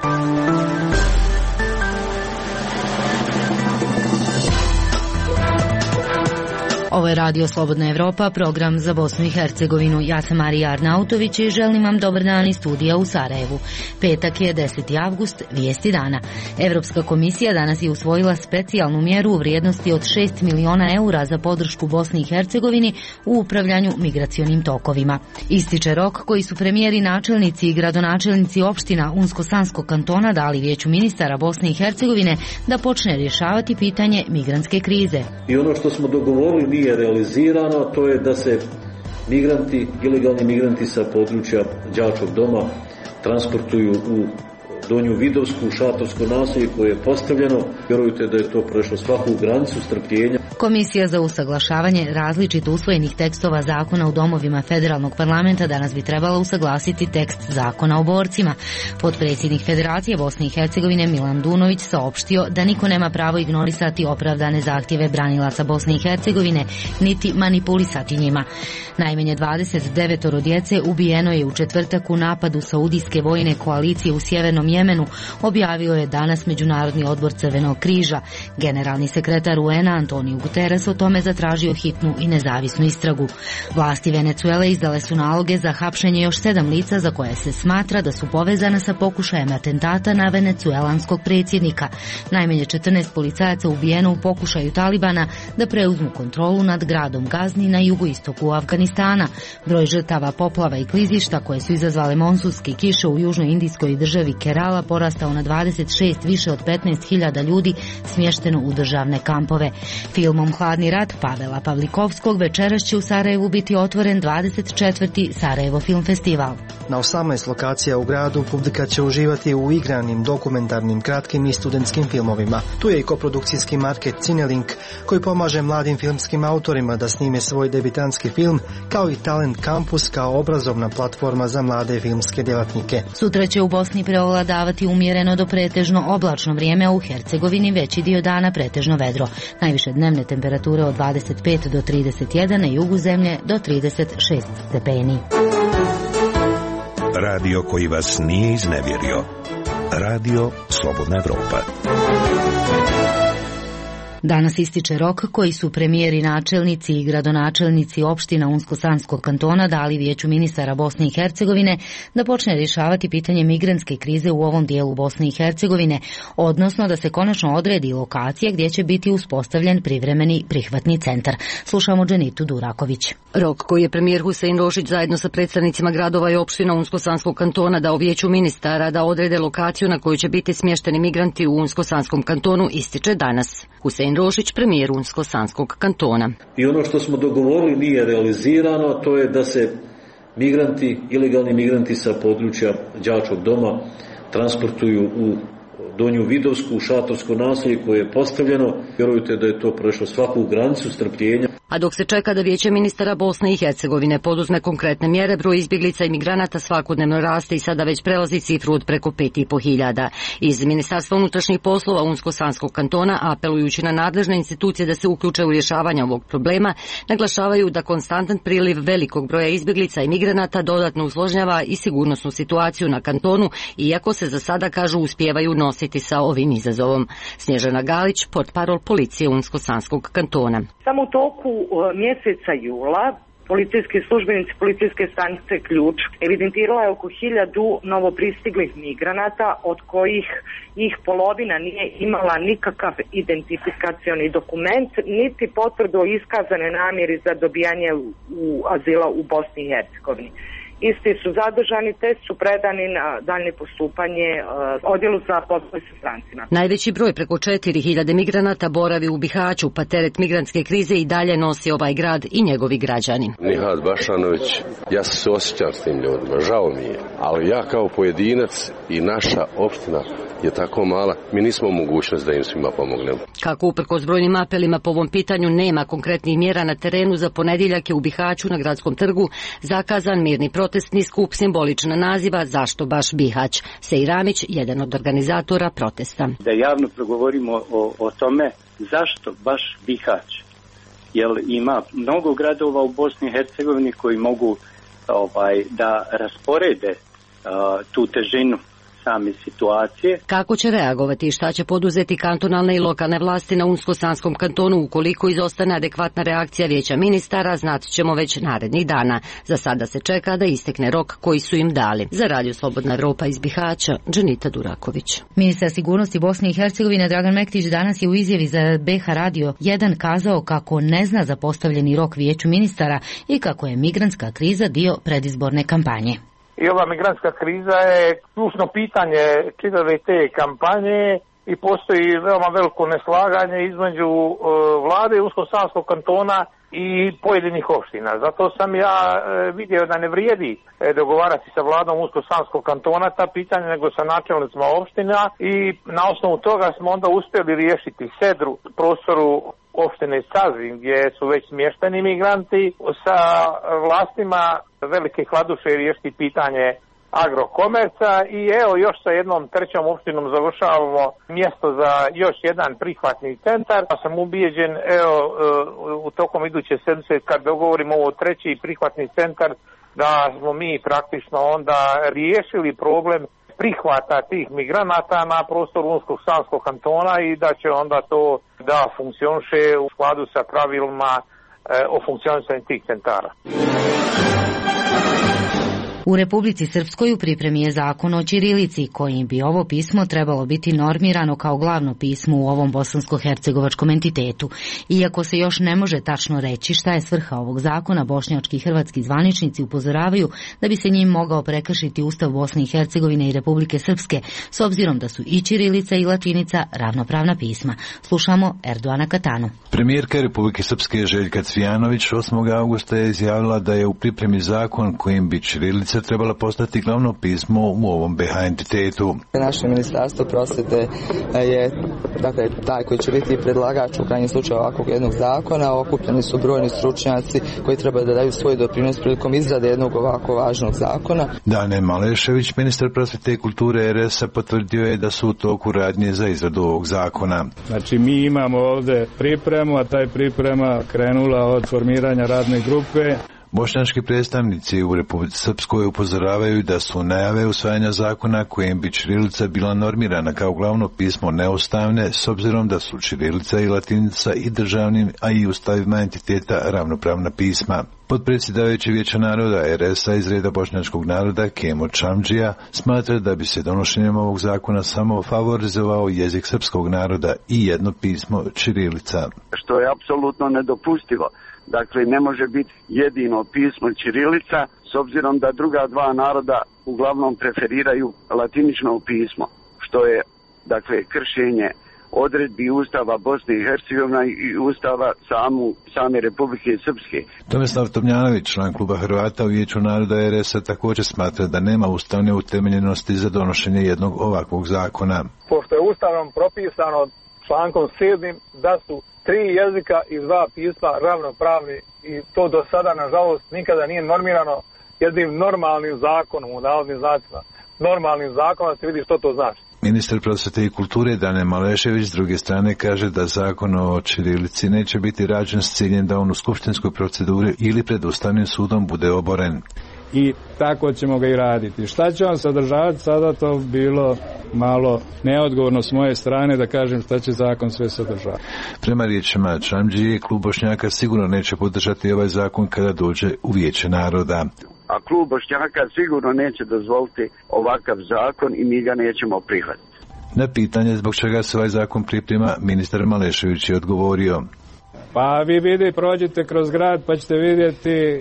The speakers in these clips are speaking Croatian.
Ovo je Radio Slobodna Evropa, program za Bosnu i Hercegovinu. Ja sam Marija Arnautović i želim vam dobar dan iz studija u Sarajevu. Petak je 10. avgust, vijesti dana. Evropska komisija danas je usvojila specijalnu mjeru u vrijednosti od 6 miliona eura za podršku Bosni i Hercegovini u upravljanju migracionim tokovima. Ističe rok koji su premijeri, načelnici i gradonačelnici opština Unsko-Sanskog kantona dali Vijeću ministara Bosne i Hercegovine da počne rješavati pitanje migrantske krize. I ono što smo dogovorili nije realizirano, to je da se migranti, ilegalni migranti sa područja đačkog doma transportuju u Donju Vidovsku, šatorsko naselje koje je postavljeno. Vjerujte da je to prešlo svaku granicu strpljenja. Komisija za usaglašavanje različito usvojenih tekstova zakona u domovima federalnog parlamenta danas bi trebala usaglasiti tekst zakona o borcima. Potpredsjednik Federacije Bosne i Hercegovine Milan Dunović saopštio da niko nema pravo ignorisati opravdane zahtjeve branilaca Bosne i Hercegovine, niti manipulisati njima. Najmanje 29 djece ubijeno je u četvrtak u napadu Saudijske vojne koalicije u sjevernom Jemenu, objavio je danas Međunarodni odbor Crvenog križa. Generalni sekretar UN-a Antonio Guterres o tome zatražio hitnu i nezavisnu istragu. Vlasti Venezuele izdale su naloge za hapšenje još 7 lica za koje se smatra da su povezana sa pokušajem atentata na venecuelanskog predsjednika. Najmanje 14 policajaca ubijeno u pokušaju Talibana da preuzmu kontrolu nad gradom Gazni na jugoistoku Afganistana. Broj žrtava poplava i klizišta koje su izazvale monsunske kiše u južnoj indijskoj državi Kerala porastao na 26, više od 15.000 ljudi smješteno u državne kampove. Filmom Hladni rat Pavela Pavlikovskog večeras će u Sarajevu biti otvoren 24. Sarajevo Film Festival. Na 18 lokacija u gradu publika će uživati u igranim, dokumentarnim, kratkim i studentskim filmovima. Tu je i koprodukcijski market Cinelink koji pomaže mladim filmskim autorima da snime svoj debitanski film, kao i Talent Campus kao obrazovna platforma za mlade filmske djelatnike. Sutra će u Bosni preovladavati umjereno do pretežno oblačno vrijeme, a u Hercegovini veći dio dana pretežno vedro. Najviše dnevne temperature od 25 do 31, na jugu zemlje do 36 stepeni. Radio koji vas nije iznevjerio. Radio Slobodna Evropa. Danas ističe rok koji su premijeri, načelnici i gradonačelnici opština Unsko-Sanskog kantona dali Vijeću ministara Bosne i Hercegovine da počne rješavati pitanje migrantske krize u ovom dijelu Bosne i Hercegovine, odnosno da se konačno odredi lokacija gdje će biti uspostavljen privremeni prihvatni centar. Slušamo Dženitu Duraković. Rok koji je premijer Husein Rošić zajedno sa predstavnicima gradova i opština Unsko-Sanskog kantona dao Vijeću ministara da odrede lokaciju na kojoj će biti smješteni migranti u Unsko-Sanskom kantonu ističe danas. Husein Rošić, premijer Unsko-Sanskog kantona. I ono što smo dogovorili nije realizirano, to je da se migranti, ilegalni migranti sa područja đačkog doma transportuju u Donju Vidovsku, šatorsko naselje koje je postavljeno. Vjerujte da je to prešlo svaku granicu strpljenja. A dok se čeka da Vijeće ministara Bosne i Hercegovine poduzme konkretne mjere, broj izbjeglica i migranata svakodnevno raste i sada već prelazi cifru od preko 5.500. Iz Ministarstva unutrašnjih poslova Unsko-Sanskog kantona, apelujući na nadležne institucije da se uključe u rješavanje ovog problema, naglašavaju da konstantan priliv velikog broja izbjeglica i migranata dodatno usložnjava i sigurnosnu situaciju na kantonu, iako se za sada, kažu, uspijevaju nositi sa ovim izazovom. Snježana Galić, portparol policije Unsko-Sanskog kantona. Samo u toku mjeseca jula policijski službenici policijske stanice Ključ evidentirala je oko 1000 novopristiglih migranata, od kojih ih polovina nije imala nikakav identifikacioni dokument, niti potvrdu o iskazane namjeri za dobijanje azila u Bosni i Hercegovini. Isti su zadržani te su predani na daljnje postupanje odjelu za poslove sa strancima. Najveći broj, preko 4.000 migranata, boravi u Bihaću, pa teret migrantske krize i dalje nosi ovaj grad i njegovi građani. Nihad Bašanović, ja se suosjećam s tim ljudima, žao mi je, ali ja kao pojedinac i naša opština je tako mala, mi nismo mogućnost da im svima pomognemo. Kako uprkos brojnim apelima po ovom pitanju nema konkretnih mjera na terenu, za ponedjeljak je u Bihaću na Gradskom trgu zakazan mirni protestni skup simbolična naziva Zašto baš Bihać? Sejramić, jedan od organizatora protesta. Da javno progovorimo o tome zašto baš Bihać? Jer ima mnogo gradova u Bosni i Hercegovini koji mogu da rasporede tu težinu same situacije. Kako će reagovati i šta će poduzeti kantonalne i lokalne vlasti na Unsko-Sanskom kantonu ukoliko izostane adekvatna reakcija Vijeća ministara, znat ćemo već narednih dana. Za sada se čeka da istekne rok koji su im dali. Za Radio Slobodna Evropa iz Bihaća, Dženita Duraković. Ministar sigurnosti Bosne i Hercegovine Dragan Mektić danas je u izjavi za BH Radio 1 kazao kako ne zna za postavljeni rok Vijeću ministara i kako je migrantska kriza dio predizborne kampanje. I ova migrantska kriza je ključno pitanje čitave te kampanje i postoji veoma veliko neslaganje između vlade Unsko-Sanskog kantona i pojedinih opština. Zato sam ja vidio da ne vrijedi dogovarati sa vladom Unsko-Sanskog kantona ta pitanja, nego sa načelnicima opština i na osnovu toga smo onda uspjeli riješiti Sedru, prostoru opštine Sazin, gdje su već smješteni migranti, sa vlastima Velike Kladuše riješiti pitanje Agrokomerca i evo još sa jednom trećom opštinom završavamo mjesto za još jedan prihvatni centar. Ja sam ubijeđen, evo, u tokom iduće sedmice kad dogovorimo ovo treći prihvatni centar, da smo mi praktično onda riješili problem prihvata tih migranata na prostoru Unsko-Sanskog kantona i da će onda to da funkcioniše u skladu sa pravilima o funkcionisanju tih centara. U Republici Srpskoj u pripremi je zakon o ćirilici, kojim bi ovo pismo trebalo biti normirano kao glavno pismo u ovom bosansko-hercegovačkom entitetu. Iako se još ne može tačno reći šta je svrha ovog zakona, bošnjački i hrvatski zvaničnici upozoravaju da bi se njim mogao prekršiti Ustav Bosne i Hercegovine i Republike Srpske, s obzirom da su i ćirilica i latinica ravnopravna pisma. Slušamo Erdoana Katanu. Premijerka Republike Srpske Željka Cvijanović 8. augusta je izjavila da je u pripremi zakon kojim bi ćirilica trebala postati glavno pismo u ovom BH entitetu. Naše ministarstvo prosvjete je taj koji će biti predlagač u krajnjem slučaju ovakvog jednog zakona. Okupljeni su brojni stručnjaci koji treba da daju svoj doprinos prilikom izrade jednog ovako važnog zakona. Dane Malešević, ministar prosvjete i kulture RS-a, potvrdio je da su u toku radnje za izradu ovog zakona. Znači mi imamo ovdje pripremu, a taj priprema krenula od formiranja radne grupe. Bošnjački predstavnici u Republici Srpskoj upozoravaju da su najave usvajanja zakona kojim bi ćirilica bila normirana kao glavno pismo neustavne, s obzirom da su ćirilica i latinica i državnim, a i ustavima entiteta ravnopravna pisma. Potpredsjedavajući Vijeća naroda RS-a iz reda bošnjačkog naroda Kemo Čamdžija smatra da bi se donošenjem ovog zakona samo favorizovao jezik srpskog naroda i jedno pismo ćirilica. Što je apsolutno nedopustivo. Dakle, ne može biti jedino pismo ćirilica, s obzirom da druga dva naroda uglavnom preferiraju latinično pismo, što je, dakle, kršenje odredbi Ustava Bosne i Hercegovine i Ustava same Republike Srpske. Tomislav Tomljanović, član kluba Hrvata u Vijeću naroda RS-a, također smatra da nema ustavne utemeljenosti za donošenje jednog ovakvog zakona. Pošto je Ustavom propisano člankom 7. da su 3 jezika i 2 pisma ravnopravni i to do sada, nažalost, nikada nije normirano jednim normalnim zakonom, u navodnim znacima. Normalnim zakonom se vidi što to znači. Ministar prosvjete i kulture Dane Malešević s druge strane kaže da zakon o ćirilici neće biti rađen s ciljem da on u skupštinskoj proceduri ili pred Ustavnim sudom bude oboren. I tako ćemo ga i raditi. Šta će on sadržavati, sada to bilo malo neodgovorno s moje strane da kažem šta će zakon sve sadržavati. Prema riječima Čamdžije, klub Bošnjaka sigurno neće podržati ovaj zakon kada dođe u Vijeće naroda. A klub Bošnjaka sigurno neće dozvoliti ovakav zakon i mi ga nećemo prihvatiti. Na pitanje zbog čega se ovaj zakon priprema, ministar Malešević je odgovorio. Pa vi prođite kroz grad pa ćete vidjeti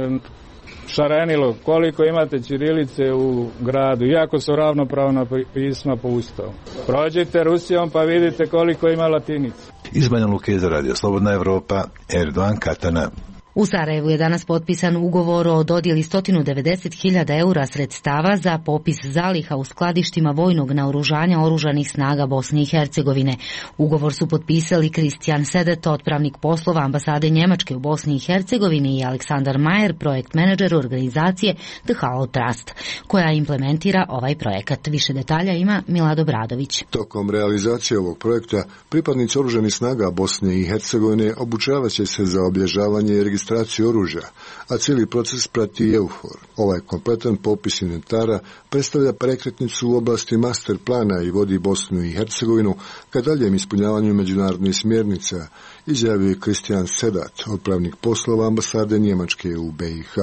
šarenilo koliko imate ćirilice u gradu, iako su ravnopravna pisma po Ustavu. Prođite Rusijom pa vidite koliko ima latinice. Iz Banja Luke za Radio Slobodna Evropa, Erdoan Katana. U Sarajevu je danas potpisan ugovor o dodjeli 190.000 eura sredstava za popis zaliha u skladištima vojnog naoružanja oružanih snaga Bosne i Hercegovine. Ugovor su potpisali Kristijan Sedet, otpravnik poslova ambasade Njemačke u Bosni i Hercegovini, i Aleksandar Majer, projekt menadžer organizacije The Hollow Trust, koja implementira ovaj projekat. Više detalja ima Milado Bradović. Tokom realizacije ovog projekta pripadnici oružanih snaga Bosne i Hercegovine obučavat će se za obilježavanje i registraciju registraciju oružja, a cijeli proces prati EUFOR. Ovaj kompletan popis inventara predstavlja prekretnicu u oblasti master plana i vodi Bosnu i Hercegovinu ka daljem ispunjavanju međunarodnih smjernica, izjavio je Kristijan Sedat, odpravnik poslova ambasade Njemačke u BiH.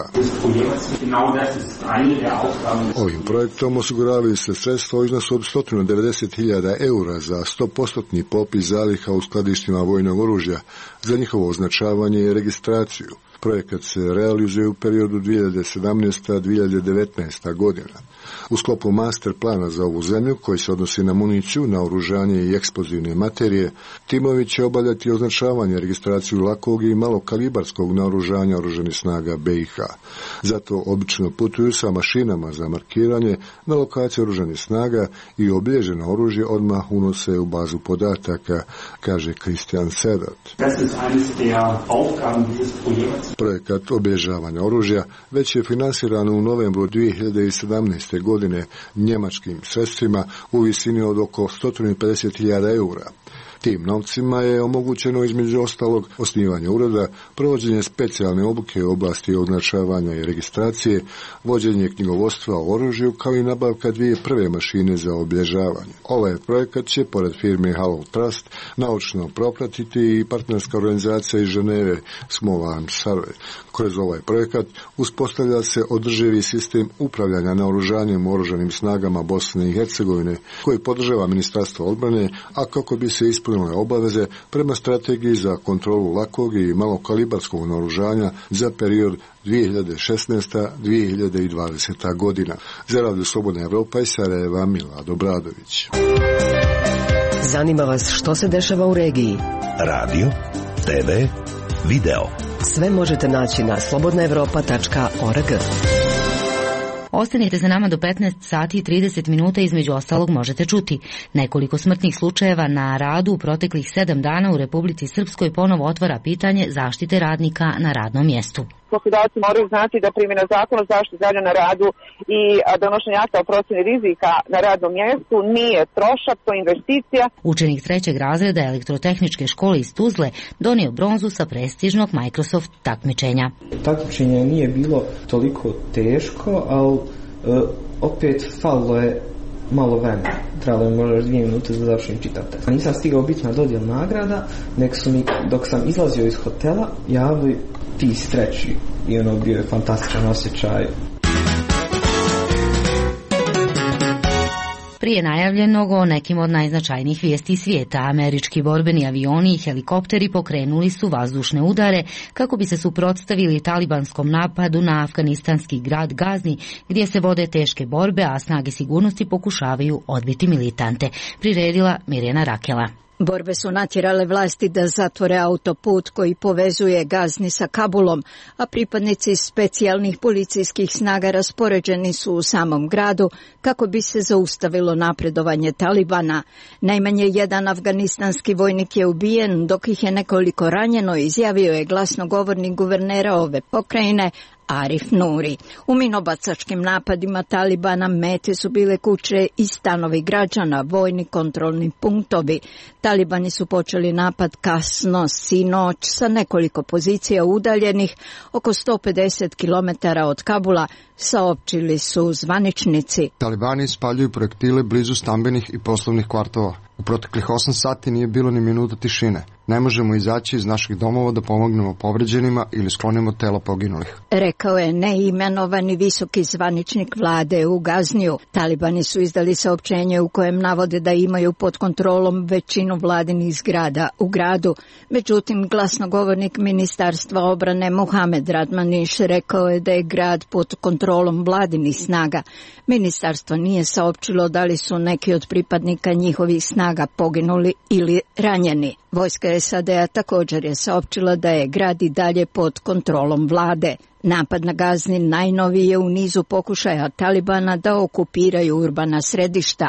Ovim projektom osiguravaju se sredstva u iznosu od 190.000 eura za 100% popis zaliha u skladištima vojnog oružja za njihovo označavanje i registraciju. Projekat se realizuje u periodu 2017-2019. godina. U sklopu master plana za ovu zemlju, koji se odnosi na municiju, naoružanje i eksplozivne materije, timovi će obavljati označavanje i registraciju lakog i malokalibarskog naoružanja oružanih snaga BiH. Zato obično putuju sa mašinama za markiranje na lokaciju oružanih snaga i obilježeno oružje odmah unose u bazu podataka, kaže Kristijan Sedat. Projekat obilježavanja oružja već je finansiran u novembru 2017. godine njemačkim sredstvima u visini od oko 150.000 eura. Tim novcima je omogućeno između ostalog osnivanje ureda, provođenje specijalne obuke u oblasti označavanja i registracije, vođenje knjigovodstva o oružju kao i nabavka 2 prve mašine za obilježavanje. Ovaj projekat će, pored firme Hallow Trust, naučno propratiti i partnerska organizacija iz Ženeve Small Arms Survey. Kroz ovaj projekat uspostavlja se održivi sistem upravljanja naoružanjem u oružanim snagama Bosne i Hercegovine, koji podržava Ministarstvo odbrane, a kako bi se ispunile obaveze prema strategiji za kontrolu lakog i malokalibarskog naoružanja za period 2016-2020. godina. Za Radio Slobodna Evropa iz Sarajeva, Milad Obradović. Zanima vas što se dešava u regiji? Radio, TV, video. Sve možete naći na slobodnaevropa.org. Ostanite za nama do 15 sati i 30 minuta, između ostalog možete čuti nekoliko smrtnih slučajeva na radu u proteklih 7 dana u Republici Srpskoj ponovo otvara pitanje zaštite radnika na radnom mjestu. Poslodavci moraju znati da primjena zakona o zaštiti zdravlja na radu i donošenje akta o procjeni rizika na radnom mjestu nije trošak, to je investicija. Učenik 3. razreda elektrotehničke škole iz Tuzle donio bronzu sa prestižnog Microsoft takmičenja. Takmičenje nije bilo toliko teško, ali opet falilo je malo vremena. Trebalo je možda 2 minute da završim čitati. Nisam stigao biti na dodjel nagrada, nek su mi, dok sam izlazio iz hotela, javili ti si treći. I ono bio je fantastičan osjećaj. Prije najavljenog o nekim od najznačajnijih vijesti svijeta, američki borbeni avioni i helikopteri pokrenuli su vazdušne udare kako bi se suprotstavili talibanskom napadu na afganistanski grad Gazni, gdje se vode teške borbe, a snage sigurnosti pokušavaju odbiti militante. Priredila Mirjana Rakela. Borbe su natjerale vlasti da zatvore autoput koji povezuje Gazni sa Kabulom, a pripadnici specijalnih policijskih snaga raspoređeni su u samom gradu kako bi se zaustavilo napredovanje Talibana. Najmanje jedan afganistanski vojnik je ubijen, dok ih je nekoliko ranjeno, izjavio je glasnogovornik guvernera ove pokrajine Arif Nuri. U minobacačkim napadima Talibana mete su bile kuće i stanovi građana, vojni kontrolni punktovi. Talibani su počeli napad kasno sinoć sa nekoliko pozicija udaljenih oko 150 km od Kabula, saopćili su zvaničnici. Talibani spaljuju projektile blizu stambenih i poslovnih kvartova. U proteklih 8 sati nije bilo ni minuta tišine. Ne možemo izaći iz naših domova da pomognemo povređenima ili sklonimo tela poginulih, rekao je neimenovani visoki zvaničnik vlade u Gazniju. Talibani su izdali saopćenje u kojem navode da imaju pod kontrolom većinu vladinih zgrada u gradu. Međutim, glasnogovornik Ministarstva obrane Muhamed Radmaniš rekao je da je grad pod kontrolom vladinih snaga. Ministarstvo nije saopćilo da li su neki od pripadnika njihovih snaga poginuli ili ranjeni. Vojska SAD-a također je saopćila da je grad i dalje pod kontrolom vlade. Napad na Gazni najnoviji je u nizu pokušaja Talibana da okupiraju urbana središta.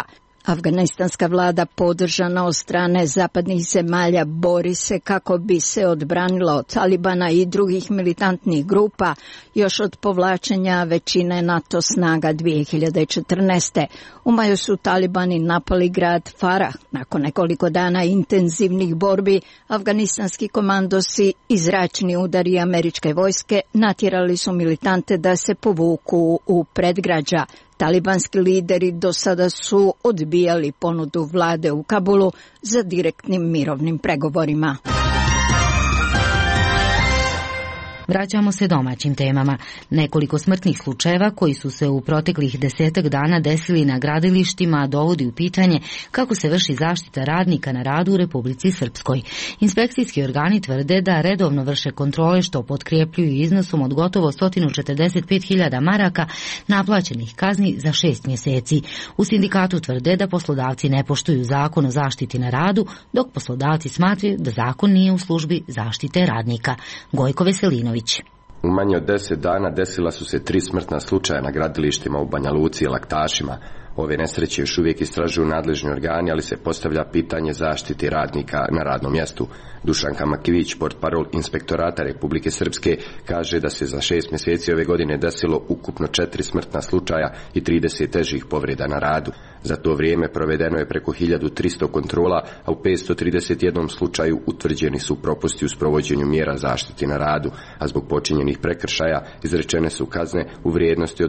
Afganistanska vlada podržana od strane zapadnih zemalja bori se kako bi se odbranila od Talibana i drugih militantnih grupa još od povlačenja većine NATO snaga 2014. U maju su Talibani napali grad Farah. Nakon nekoliko dana intenzivnih borbi, afganistanski komandosi i zračni udari američke vojske natjerali su militante da se povuku u predgrađa. Talibanski lideri do sada su odbijali ponudu vlade u Kabulu za direktnim mirovnim pregovorima. Vraćamo se domaćim temama. Nekoliko smrtnih slučajeva koji su se u proteklih 10 dana desili na gradilištima dovodi u pitanje kako se vrši zaštita radnika na radu u Republici Srpskoj. Inspekcijski organi tvrde da redovno vrše kontrole što potkrepljuju iznosom od gotovo 145.000 maraka naplaćenih kazni za 6 mjeseci. U sindikatu tvrde da poslodavci ne poštuju zakon o zaštiti na radu, dok poslodavci smatraju da zakon nije u službi zaštite radnika. Gojko Veselinović. U manje od 10 dana desila su se 3 smrtna slučaja na gradilištima u Banja Luci i Laktašima. Ove nesreće još uvijek istražuju nadležni organi, ali se postavlja pitanje zaštiti radnika na radnom mjestu. Dušanka Makivić, portparol Inspektorata Republike Srpske, kaže da se za 6 mjeseci ove godine desilo ukupno 4 smrtna slučaja i 30 težih povreda na radu. Za to vrijeme provedeno je preko 1300 kontrola, a u 531 slučaju utvrđeni su propusti u sprovođenju mjera zaštiti na radu, a zbog počinjenih prekršaja izrečene su kazne u vrijednosti od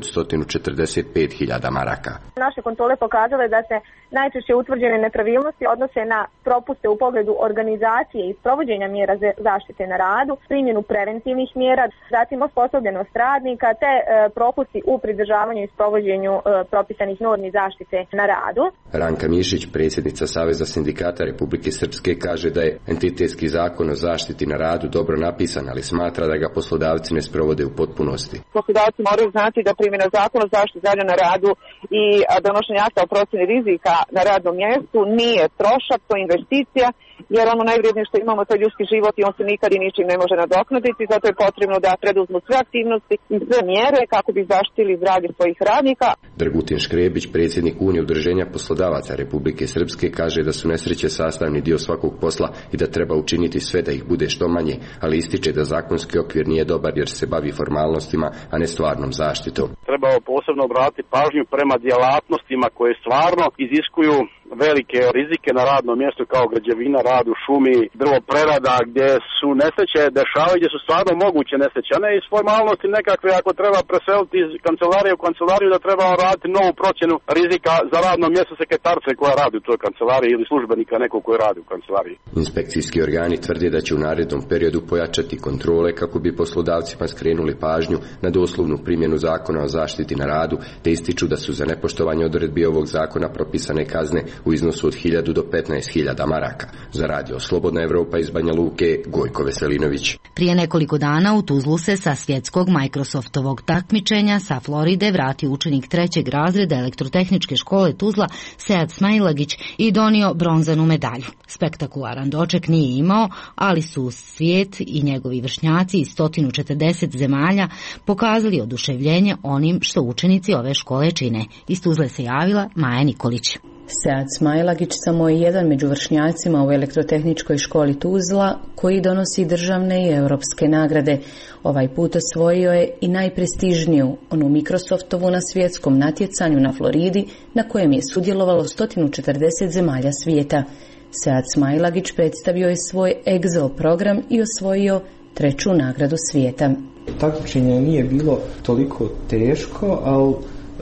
145.000 maraka. Naše kontrole pokazale da se najčešće utvrđene nepravilnosti odnose na propuste u pogledu organizacije i sprovođenja mjera zaštite na radu, primjenu preventivnih mjera, zatim osposobljenost radnika te propusti u pridržavanju i sprovođenju propisanih normi zaštite na radu. Ranka Mišić, predsjednica Saveza sindikata Republike Srpske, kaže da je entitetski zakon o zaštiti na radu dobro napisan, ali smatra da ga poslodavci ne sprovode u potpunosti. Poslodavci moraju znati da primjena zakona o zaštiti zdravlja na radu i donošenje akta o procjeni rizika na radnom mjestu nije trošak, to je investicija, jer ono najvrijednije što imamo to je ljudski život i on se nikad i ničim ne može nadoknaditi, zato je potrebno da preduzmu sve aktivnosti i sve mjere kako bi zaštitili zdravlje svojih radnika. Dragutin Škrebić, predsjednik Unije udruženja poslodavaca Republike Srpske, kaže da su nesreće sastavni dio svakog posla i da treba učiniti sve da ih bude što manje, ali ističe da zakonski okvir nije dobar jer se bavi formalnostima, a ne stvarnom zaštitom. Treba posebno obratiti pažnju prema djelatnostima koje stvarno iziskuju velike rizike na radnom mjestu kao građevina, rad u šumi, drvoprerada, gdje su nesreće dešavaju, gdje su stvarno moguće nesreće, a ne iz formalnosti nekakve ako treba preseliti iz kancelarije u kancelariju da treba raditi novu procjenu rizika za radno mjesto sekretarce koja radi u toj kancelariji ili službenika nekog koji radi u kancelariji. Inspekcijski organi tvrde da će u narednom periodu pojačati kontrole kako bi poslodavcima skrenuli pažnju na doslovnu primjenu zakona o zaštiti na radu, te ističu da su za nepoštovanje odredbi ovog zakona propisane kazne u iznosu od 1.000 do 15.000 maraka. Za radio Slobodna Evropa iz Banja Luke, Gojko Veselinović. Prije nekoliko dana u Tuzlu se sa svjetskog Microsoftovog takmičenja sa Floride vratio učenik 3. razreda elektrotehničke škole Tuzla Sead Smailagić i donio bronzanu medalju. Spektakularan doček nije imao, ali su svijet i njegovi vršnjaci iz 140 zemalja pokazali oduševljenje onim što učenici ove škole čine. Iz Tuzle se javila Maja Nikolić. Sead Smailagić samo je jedan među vršnjacima u elektrotehničkoj školi Tuzla koji donosi državne i europske nagrade. Ovaj put osvojio je i najprestižniju, onu Microsoftovu na svjetskom natjecanju na Floridi, na kojem je sudjelovalo 140 zemalja svijeta. Sead Smailagić predstavio je svoj Excel program i osvojio 3. nagradu svijeta. Takmičenje nije bilo toliko teško, ali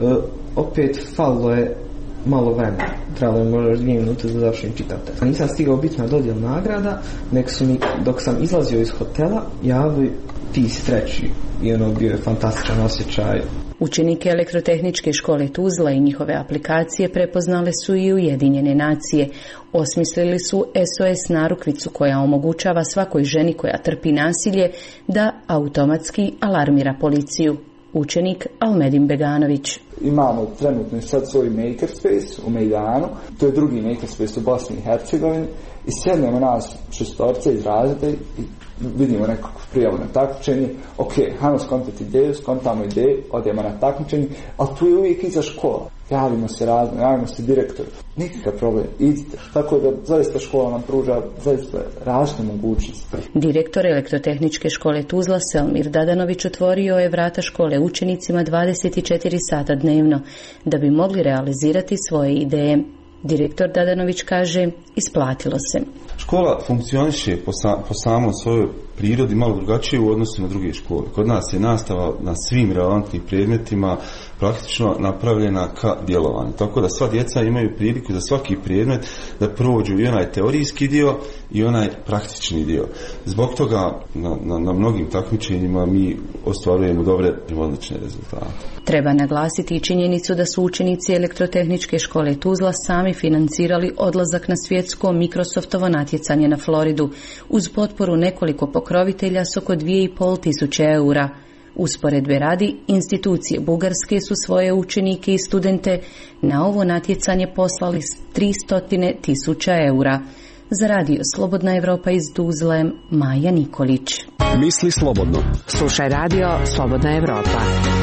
opet falilo je malo vremena. Trebalo je možda 2 minute da završim čitati. Nisam stigao biti na dodjel nagrada, nek su mi, dok sam izlazio iz hotela, javili ti si 3. I ono bio je fantastičan osjećaj. Učenike elektrotehničke škole Tuzla i njihove aplikacije prepoznale su i Ujedinjene nacije. Osmislili su SOS narukvicu koja omogućava svakoj ženi koja trpi nasilje da automatski alarmira policiju. Učenik Almedin Beganović. Imamo trenutno sad svoj makerspace u Mejdanu, to je drugi makerspace u Bosni i Hercegovini i sjednemo nas 6 iz razreda i vidimo nekakvu prijavu na takmičenje, ok, hajmo skontati ideju, skontamo ideju, odemo na takmičenje, ali tu je uvijek iza škola. Javimo se direktoru. Nikakav problem, idite. Tako da zaista škola nam pruža zaista razne mogućnosti. Direktor Elektrotehničke škole Tuzla Selmir Dadanović otvorio je vrata škole učenicima 24 sata dnevno da bi mogli realizirati svoje ideje. Direktor Dadanović kaže, isplatilo se. Škola funkcioniše po samoj svojoj prirodi malo drugačije u odnosu na druge škole. Kod nas je nastava na svim relevantnim predmetima praktično napravljena ka djelovanju. Tako da sva djeca imaju priliku za svaki predmet da prođu i onaj teorijski dio i onaj praktični dio. Zbog toga na mnogim takmičenjima mi ostvarujemo dobre i odlične rezultate. Treba naglasiti i činjenicu da su učenici Elektrotehničke škole Tuzla sami financirali odlazak na svjetsko Microsoftovo natjecanje na Floridu uz potporu nekoliko pokrovitelja s oko 2.500 eura. Usporedbe radi, institucije Bugarske su svoje učenike i studente na ovo natjecanje poslali s 300.000 eura. Za radio Slobodna Evropa iz Tuzle, Maja Nikolić. Misli slobodno. Slušaj radio Slobodna Evropa.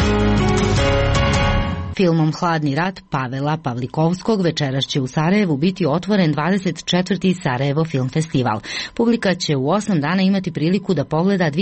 Filmom Hladni rat Pavela Pavlikovskog večeras će u Sarajevu biti otvoren 24. Sarajevo film festival. Publika će u 8 dana imati priliku da pogleda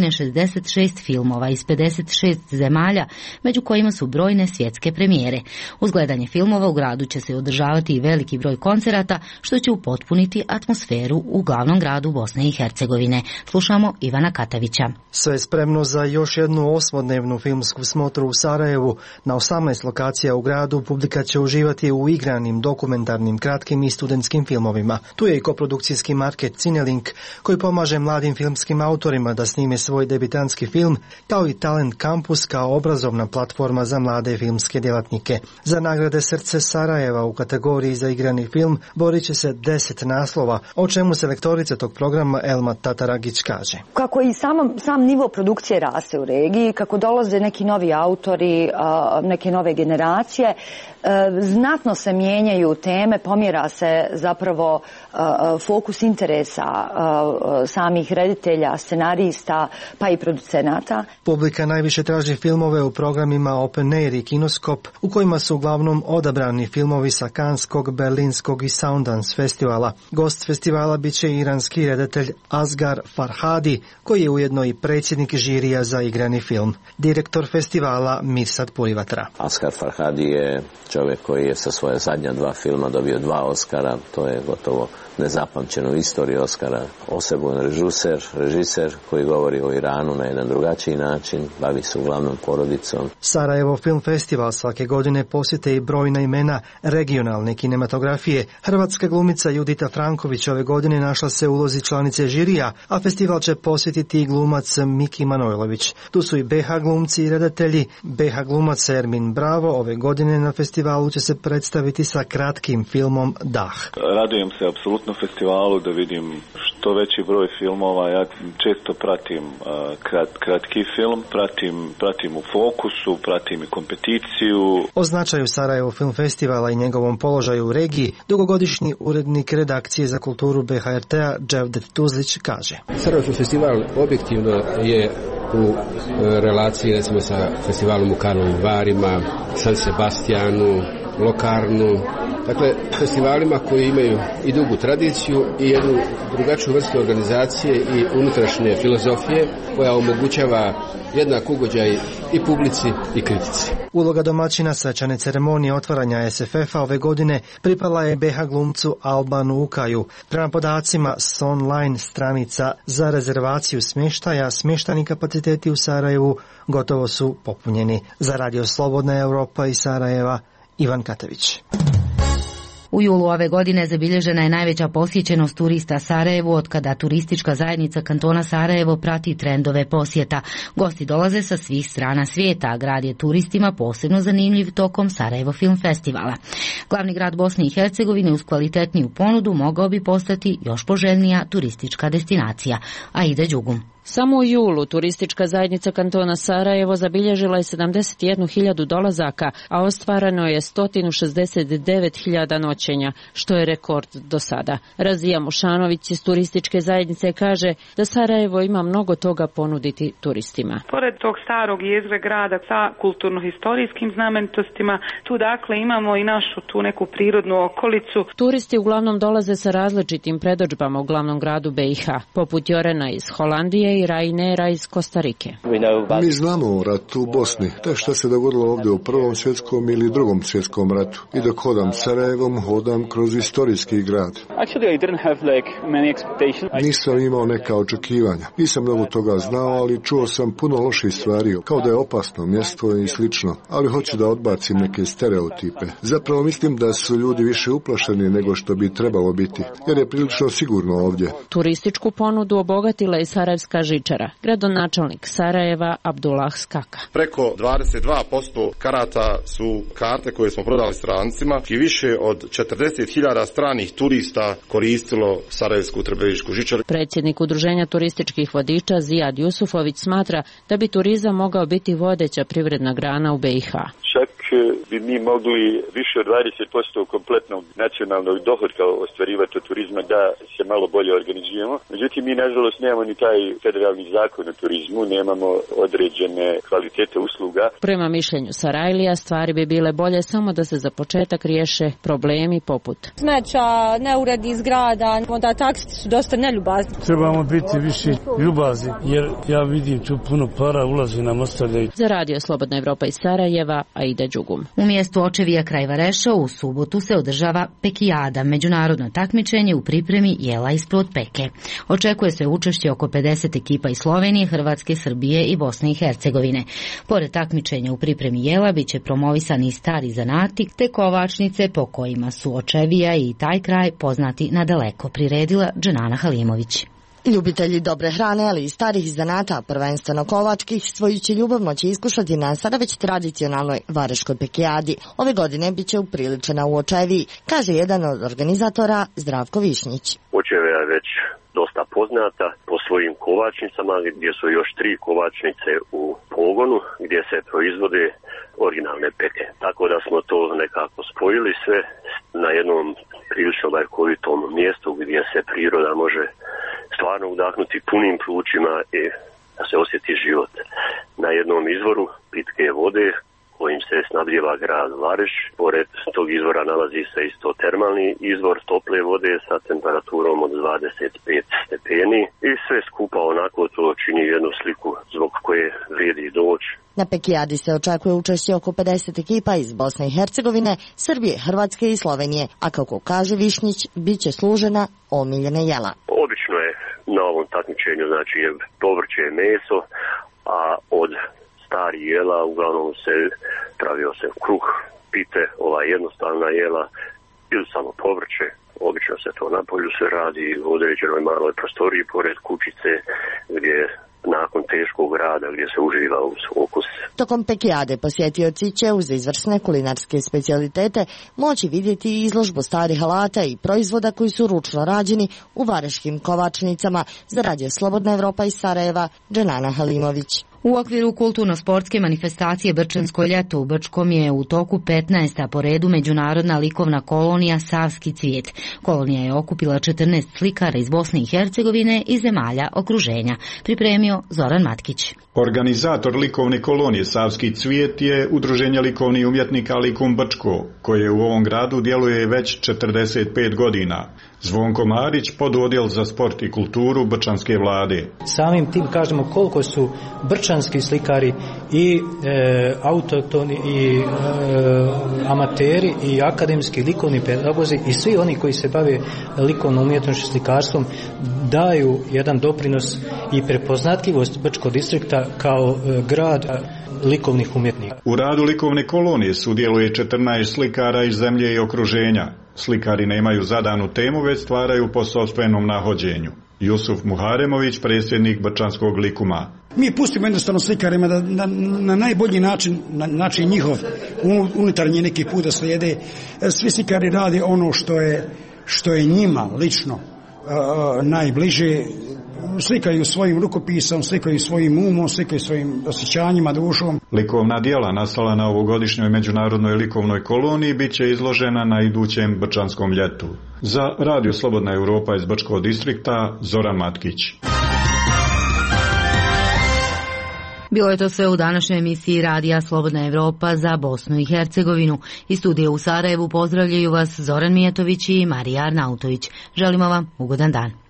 266 filmova iz 56 zemalja, među kojima su brojne svjetske premijere. Uz gledanje filmova u gradu će se održavati i veliki broj koncerata, što će upotpuniti atmosferu u glavnom gradu Bosne i Hercegovine. Slušamo Ivana Katavića. Sve je spremno za još jednu 8-dnevnu filmsku smotru u Sarajevu. Na 18 lokacija u gradu publika će uživati u igranim, dokumentarnim, kratkim i studentskim filmovima. Tu je i koprodukcijski market Cinelink, koji pomaže mladim filmskim autorima da snime svoj debitanski film, kao i Talent Campus kao obrazovna platforma za mlade filmske djelatnike. Za nagrade Srce Sarajeva u kategoriji za igrani film borit će se 10 naslova, o čemu selektorica tog programa Elma Tataragić kaže. Kako i sam nivo produkcije raste u regiji, kako dolaze neki novi autori, neke nove generacije, znatno se mijenjaju teme, pomjera se zapravo fokus interesa samih reditelja, scenarista pa i producenata. Publika najviše traži filmove u programima Open Air i Kinoskop, u kojima su uglavnom odabrani filmovi sa Kanskog, Berlinskog i Sundance festivala. Gost festivala bit će iranski redatelj Asghar Farhadi, koji je ujedno i predsjednik žirija za igrani film. Direktor festivala Mirsad Purivatra. Asghar Farhadi je čovjek koji je sa svoje zadnja 2 filma dobio 2 Oscara, to je gotovo nezapamćeno u istoriji Oscara. Osebujan režiser koji govori o Iranu na jedan drugačiji način, bavi se uglavnom porodicom. Sarajevo Film Festival svake godine posjete i brojna imena regionalne kinematografije. Hrvatska glumica Judita Franković ove godine našla se u ulozi članice žirija, a festival će posjetiti i glumac Miki Manojlović. Tu su i BH glumci i redatelji. BH glumac Ermin Bravo ove godine na festivalu će se predstaviti sa kratkim filmom Dah. Radujem se apsolutno festivalu da vidim što veći broj filmova. Ja često pratim kratki film, pratim u fokusu, pratim i kompeticiju. O značaju Sarajevo Film Festivala i njegovom položaju u regiji dugogodišnji urednik redakcije za kulturu BHRT-a Dževdet Tuzlić kaže. Sarajevo Film Festival objektivno je u relaciji recimo sa festivalom u Karlovim Varima, San Sebastijanu, Lokarnu, dakle festivalima koji imaju i dugu tradiciju i jednu drugačiju vrstu organizacije i unutrašnje filozofije koja omogućava jednak ugođaj i publici i kritici. Uloga domaćina svečane ceremonije otvaranja SFF-a ove godine pripala je BH glumcu Albanu Ukaju. Prema podacima s online stranica za rezervaciju smještaja, smještani kapaciteti u Sarajevu gotovo su popunjeni. Za radio Slobodna Evropa iz Sarajeva, Ivan Katavić. U julu ove godine zabilježena je najveća posjećenost turista Sarajevu od kada turistička zajednica kantona Sarajevo prati trendove posjeta. Gosti dolaze sa svih strana svijeta, a grad je turistima posebno zanimljiv tokom Sarajevo Film Festivala. Glavni grad Bosne i Hercegovine uz kvalitetniju ponudu mogao bi postati još poželjnija turistička destinacija. Aida Đugum. Samo u julu turistička zajednica kantona Sarajevo zabilježila je 71.000 dolazaka, a ostvareno je 169.000 noćenja, što je rekord do sada. Razija Mušanović iz turističke zajednice kaže da Sarajevo ima mnogo toga ponuditi turistima. Pored tog starog jezgre grada sa kulturno-historijskim znamenitostima, tu dakle imamo i našu tu neku prirodnu okolicu. Turisti uglavnom dolaze sa različitim predodžbama u glavnom gradu BiH, poput Jorena iz Holandije i Rainera iz Kostarike. Mi znamo o ratu u Bosni, te što se dogodilo ovdje u Prvom svjetskom ili Drugom svjetskom ratu. I dok hodam Sarajevom, hodam kroz istorijski grad. Nisam imao neka očekivanja. Nisam mnogo toga znao, ali čuo sam puno loših stvari, kao da je opasno mjesto i slično. Ali hoću da odbacim neke stereotipe. Zapravo mislim da su ljudi više uplašeni nego što bi trebalo biti, jer je prilično sigurno ovdje. Turističku ponudu obogatila i Sarajevska žičara. Gradonačelnik Sarajeva Abdullah Skaka. Preko 22% karata su karte koje smo prodali strancima i više od 40.000 stranih turista koristilo Sarajevsku Trebevićku žičaru. Predsjednik Udruženja turističkih vodiča Zijad Jusufović smatra da bi turizam mogao biti vodeća privredna grana u BiH. Čak bi mi mogli više od 20% kompletnog nacionalnog dohotka ostvarivati od turizma da se malo bolje organizujemo. Međutim, mi nažalost nemamo ni taj federalni zakon o turizmu, nemamo određene kvalitete usluga. Prema mišljenju Sarajlija, stvari bi bile bolje samo da se za početak riješe problemi poput smeća, neuredi zgrada, onda taksisti su dosta neljubazni. Trebamo biti više ljubazni, jer ja vidim tu puno para ulazi nam ostavljaju. Za Radio Slobodna Evropa iz Sarajeva, Aida Đugum. U mjestu Očevija kraj Vareša u subotu se održava Pekijada, međunarodno takmičenje u pripremi jela ispod peke. Očekuje se učešće oko 50 ekipa iz Slovenije, Hrvatske, Srbije i Bosne i Hercegovine. Pored takmičenja u pripremi jela biće promovisani i stari zanati te kovačnice po kojima su Očevija i taj kraj poznati nadaleko, priredila Dženana Halimović. Ljubitelji dobre hrane, ali i starih zanata, prvenstveno kovačkih, svoju će ljubav moći iskušati na sada već tradicionalnoj Vareškoj Pekijadi. Ove godine biće upriličena u Očeviji, kaže jedan od organizatora Zdravko Višnjić. Očevija je već dosta poznata po svojim kovačnicama, gdje su još 3 kovačnice u pogonu, gdje se proizvode originalne peke. Tako da smo to nekako spojili sve na jednom prilično bajkovitom mjestu gdje se priroda može stvarno udahnuti punim plućima i da se osjeti život. Na jednom izvoru pitke vode kojim se snabdijeva grad Vareš. Pored tog izvora nalazi se isto termalni izvor tople vode sa temperaturom od 25 stepeni i sve skupa onako to čini jednu sliku zbog koje vrijedi doći. Na Pekijadi se očekuje učešće oko 50 ekipa iz Bosne i Hercegovine, Srbije, Hrvatske i Slovenije, a kako kaže Višnjić, bit će služena omiljene jela. Obično je na ovom takmičenju znači povrće i meso, a od starih jela uglavnom se pravio se kruh, pite, jednostavna jela ili samo povrće. Obično se to na polju se radi u određenoj maloj prostoriji pored kućice gdje nakon teškog rada gdje se uživa uz okus. Tokom Pekijade posjetioci će uz izvrsne kulinarske specijalitete moći vidjeti izložbu starih alata i proizvoda koji su ručno rađeni u vareškim kovačnicama. Za Radio Slobodna Evropa iz Sarajeva, Dženana Halimović. U okviru kulturno-sportske manifestacije Brčansko ljeto u Brčkom je u toku 15. po redu međunarodna likovna kolonija Savski cvijet. Kolonija je okupila 14 slikara iz Bosne i Hercegovine i zemalja okruženja. Pripremio Zoran Matkić. Organizator likovne kolonije Savski cvijet je Udruženje likovnih umjetnika Likum Brčko, koje u ovom gradu djeluje već 45 godina. Zvonko Marić, pododjel za sport i kulturu Brčanske vlade. Samim tim kažemo koliko su brčanski slikari i autohtoni i amateri i akademski likovni pedagozi i svi oni koji se bave likovnom umjetnošću slikarstvom daju jedan doprinos i prepoznatljivost Brčkog distrikta kao grad likovnih umjetnika. U radu likovne kolonije sudjeluje 14 slikara iz zemlje i okruženja. Slikari nemaju zadanu temu, već stvaraju po sopstvenom nahođenju. Jusuf Muharemović, predsjednik Brčanskog likuma. Mi pustimo jednostavno slikarima da na najbolji način njihov unutarnji neki put da slijede. Svi slikari rade ono što je njima lično najbliže. slikaju svojim rukopisom, slikaju svojim umom, slikaju svojim osjećanjima, dušom. Likovna dijela nastala na ovogodišnjoj međunarodnoj likovnoj koloniji bit će izložena na idućem brčanskom ljetu. Za Radio Slobodna Europa iz Brčkog distrikta, Zoran Matkić. Bilo je to sve u današnjoj emisiji Radija Slobodna Europa za Bosnu i Hercegovinu. Iz studija u Sarajevu pozdravljaju vas Zoran Mijetović i Marija Arnautović. Želimo vam ugodan dan.